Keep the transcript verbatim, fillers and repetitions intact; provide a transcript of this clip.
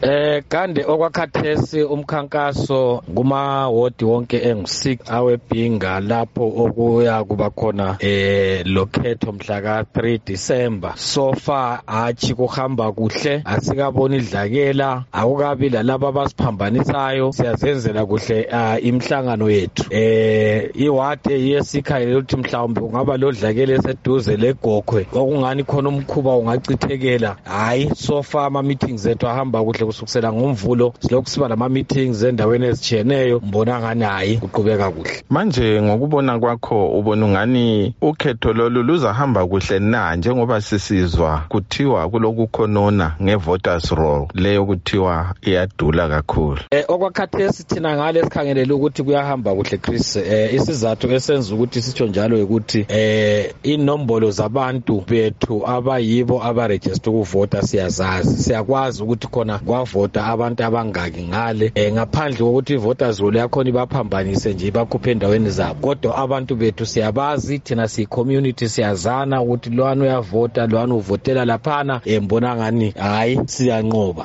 Eh kande okwakhathesi umkhankaso kuma ward wonke engu six awebhinga lapho okuya kuba khona eh lokhetho mhla ka three December. So far achi kuhamba kuhle, asikaboni idlakela, akukabi lalabo abasiphambanisayo, siyazenzela kuhle uh, imhlangano yethu. Eh iward yesikhaye ukuthi mhlawumbe ungaba lodlakela eseduze leGokhwe okungani khona umkhuba ungachithekela. Hayi, so far ama meetings ethu ahamba kuhle kusukela ngomvulo, silokhu siba lama meetings endaweni ezitshiyeneyo, mbona ngani hayi kuqhubeka kuhle. Manje ngokubona kwakho ubona ngani ukhetho lolu luzahamba kuhle na, njengoba sisizwa kuthiwa kulokukhonona ngevoters roll leyo kuthiwa iyadula kakhulu? Eh okwakhathesi thina ngale sikhangelele ukuthi kuyahamba kuhle Chris. Eh isizathu esenza ukuthi sitsho njalo ukuthi eh inombolo zabantu bethu abayibo abaregister ukuvota siyazazi, siyakwazi ukuthi khona kwavota abantu abangaki ngale, eh ngaphandle kokuthi voters roll yakhona ibaphambanise nje bakhuphe endaweni zabo. Kodwa abantu bethu siyabazi, thina si community siyazana ukuthi lwana uyavota lwana uvotela laphana, embona ngani hayi siyanqoba.